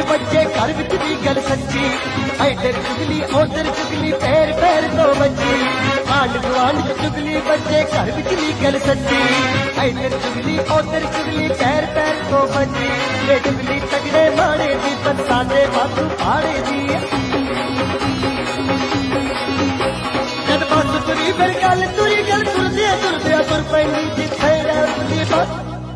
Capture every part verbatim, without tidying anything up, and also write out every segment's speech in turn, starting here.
बच्चे घर विच दी गल सच्ची इधर चुगली उधर चुगली पैर पैर तो बची आंड गुआंड चुगली बच्चे घर विच दी गल सच्ची इधर चुगली उधर चुगली पैर पैर तो बची ये चुगली तगड़े माड़े दी बरसाते बातू फाड़े दी जद बस तुरी फिर गल तुरी गल तुरदे तुरदे तुर पैंदी जिथे रही बस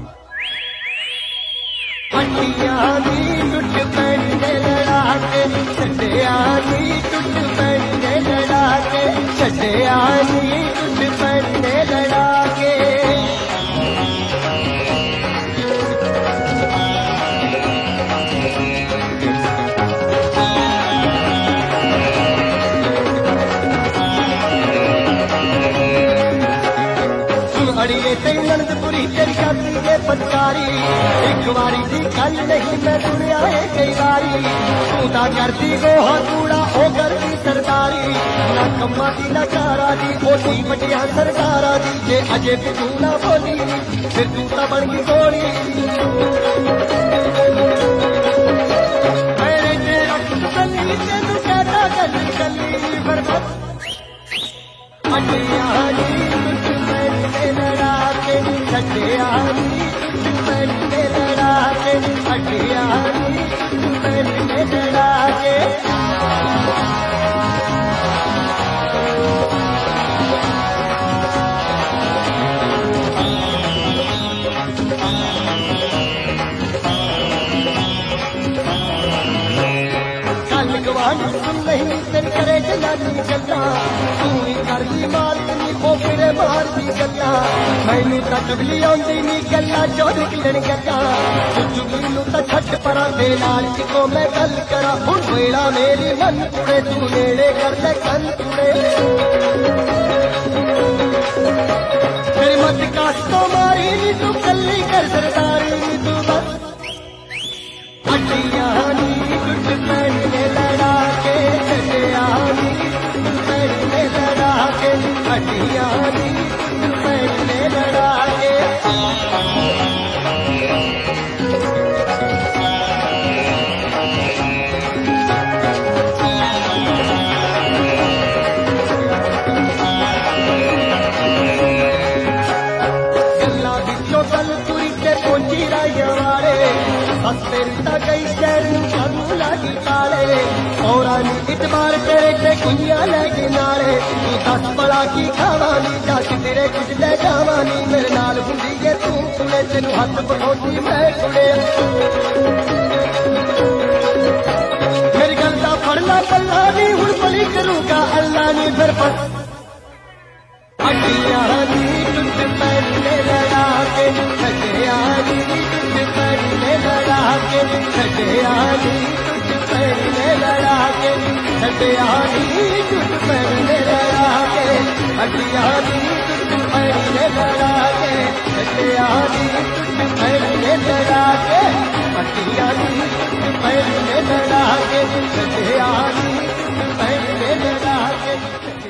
हड्डियां दी टुट पैंदे लड़ा के छड्डिया दी टुट पैंदे लड़ा के छड्डिया दी टुट पैंदे लड़ा के अड़िए तेरी नंदपुरी तेरी करती है पटकारी एक बारी दी गल नहीं मैं सुनिया है कई बारी तू ता करती गोहा कूड़ा ओ करती सरदारी ना कम्मा दी ना कारा दी ओटी बटिया सरदारा दी जे अजे भी तू ना बोली फिर तू ता बन गई गोली मेरे तेरा गली तेनू कहता गली गली पर हड्डियां दी लड़ा के छड्डिया दी पैंदे लड़ा के हड्डियां दी पैंदे लड़ा के गल गवांड सुन नहीं तेरे करे जलानी गल्ला तू ही करदी मारदी ओ फिरे मारदी गल्ला मैनू तां चुगली आउंदी नी गल्ला चोर किलन गल्ला चुगली नू तां छड्ड परां दे नाल को मैं गल करा हुण वेला मेरी मन कुड़े तू नेड़े कर ले कन कुड़े तेरी मत काश तो मारी नी तू कल्ली कर सरदारी नी तू बस हड्डियां दी टुट पैंदे लड़ा के छड्डिया दी टुट पैंदे लड़ा के हड्डियां दी टुट पैंदे लड़ा के गल्लां विचों गल तुरी ते पहुंची राइया वाले बस तेरी ता गई शहर नू लागी ताले औरा नी इतबार तेरे ते कुंजियां लैके नाले तू दस बड़ा की खावानी जाके तेरे कुछ ले जावानी मेरे नाल हुंदी है तू कुड़े तेनू हथ पकाउंदी मैं कुड़े मेरी गल दा फड़ना पल्ला नी हुण भली करूंगा अल्लाह नी फिर बस हड्डियां दी टुट पैंदे लड़ा के छड्डिया दी टुट पैंदे लड़ा के छड्डिया दी टुट पैंदे लड़ा के छड्डिया दी टुट पैंदे लड़ा के हड्डियां दी टुट पैंदे लड़ा के छड्डिया दी टुट पैंदे लड़ा के हड्डियां दी टुट पैंदे लड़ा के छड्डिया दी टुट पैंदे लड़ा के